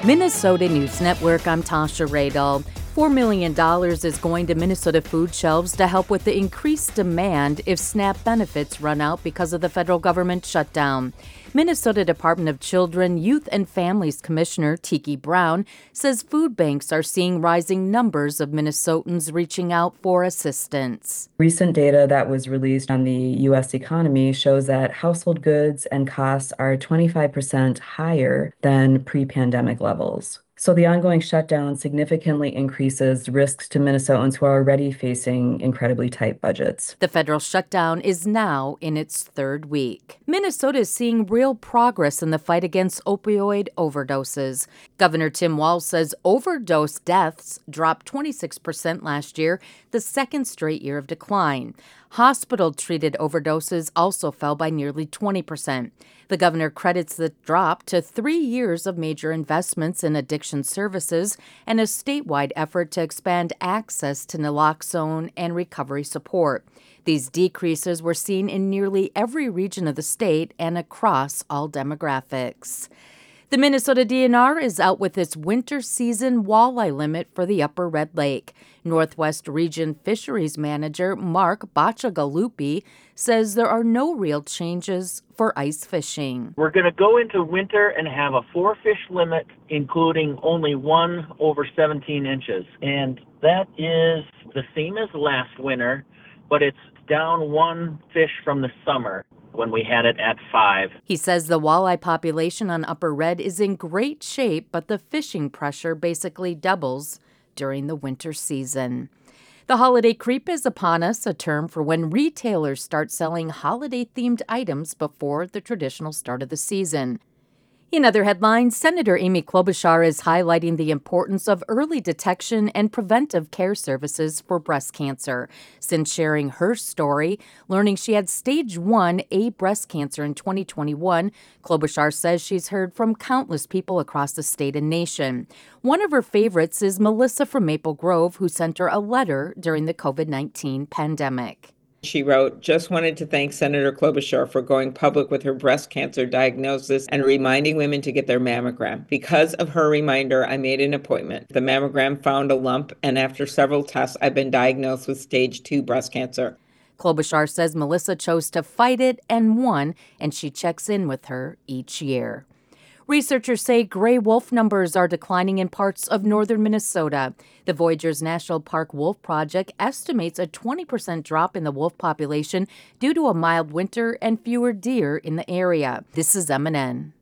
Minnesota News Network, I'm Tasha Radel. $4 million is going to Minnesota food shelves to help with the increased demand if SNAP benefits run out because of the federal government shutdown. Minnesota Department of Children, Youth and Families Commissioner Tiki Brown says food banks are seeing rising numbers of Minnesotans reaching out for assistance. Recent data that was released on the U.S. economy shows that household goods and costs are 25% higher than pre-pandemic levels. So the ongoing shutdown significantly increases risks to Minnesotans who are already facing incredibly tight budgets. The federal shutdown is now in its third week. Minnesota is seeing real progress in the fight against opioid overdoses. Governor Tim Walz says overdose deaths dropped 26% last year, the second straight year of decline. Hospital-treated overdoses also fell by nearly 20%. The governor credits the drop to 3 years of major investments in addiction services and a statewide effort to expand access to naloxone and recovery support. These decreases were seen in nearly every region of the state and across all demographics. The Minnesota DNR is out with its winter season walleye limit for the Upper Red Lake. Northwest Region Fisheries Manager Mark Bacigalupi says there are no real changes for ice fishing. We're going to go into winter and have a 4-fish limit, including only one over 17 inches. And that is the same as last winter, but it's down one fish from the summer when we had it at 5. He says the walleye population on Upper Red is in great shape, but the fishing pressure basically doubles during the winter season. The holiday creep is upon us, a term for when retailers start selling holiday-themed items before the traditional start of the season. In other headlines, Senator Amy Klobuchar is highlighting the importance of early detection and preventive care services for breast cancer. Since sharing her story, learning she had stage 1A breast cancer in 2021, Klobuchar says she's heard from countless people across the state and nation. One of her favorites is Melissa from Maple Grove, who sent her a letter during the COVID-19 pandemic. She wrote, "Just wanted to thank Senator Klobuchar for going public with her breast cancer diagnosis and reminding women to get their mammogram. Because of her reminder, I made an appointment. The mammogram found a lump, and after several tests, I've been diagnosed with stage 2 breast cancer." Klobuchar says Melissa chose to fight it and won, and she checks in with her each year. Researchers say gray wolf numbers are declining in parts of northern Minnesota. The Voyageurs National Park Wolf Project estimates a 20% drop in the wolf population due to a mild winter and fewer deer in the area. This is MNN.